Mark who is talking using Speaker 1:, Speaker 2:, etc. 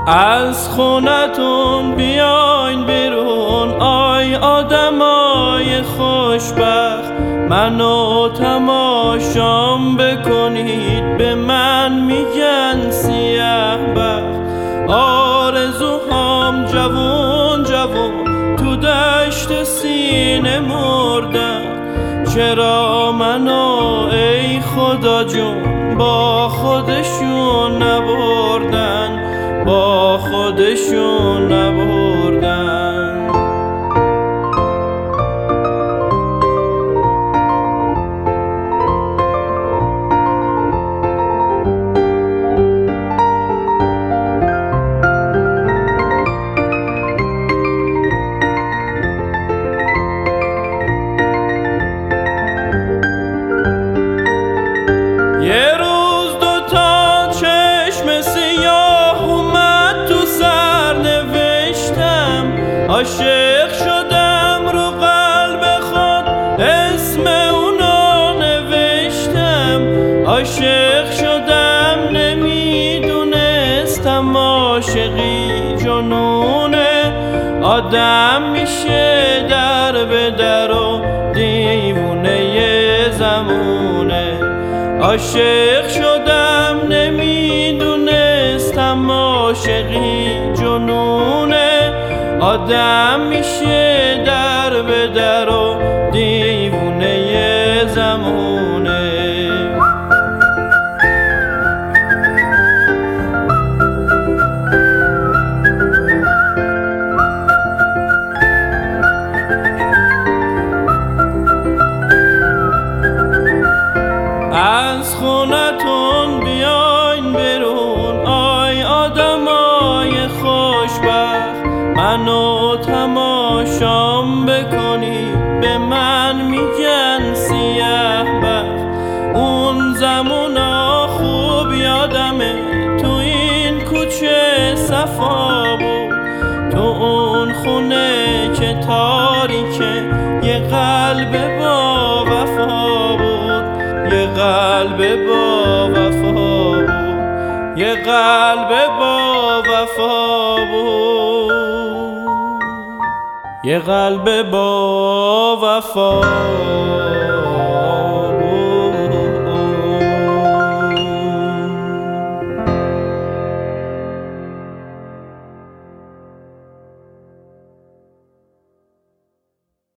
Speaker 1: از خونتون بیاین بیرون آی آدمای خوشبخت، منو تماشام بکنید به من میگن سیاه بخت. آرزوهام جوون جوون تو دشت سینه مردن، چرا منو ای خدا جون با خودشون نبردن، با خودشون نبردن. یه روز دوتا چشم سیاه اومد تو سر نوشتم، عاشق شدم رو قلب خود اسم اونو نوشتم. عاشق شدم نمیدونستم عاشقی جنونه، آدم میشه در به در و دیوونه زمونه. عاشق شدم نمیدونستم عاشقی جنونه، آدم میشه در به در و دیوونه زمونه. از خونتون بیاین بیرون آی آدمای خوشبخت، منو تماشام بکنید به من میگن سیاه بخت. اون زمونا خوب یادمه تو این کوچه صفا بود، تو اون خونه که تاریکه یه قلب با وفا بود، یه قلب با وفا بود، یه قلب با وفا بود، یه قلب با وفا.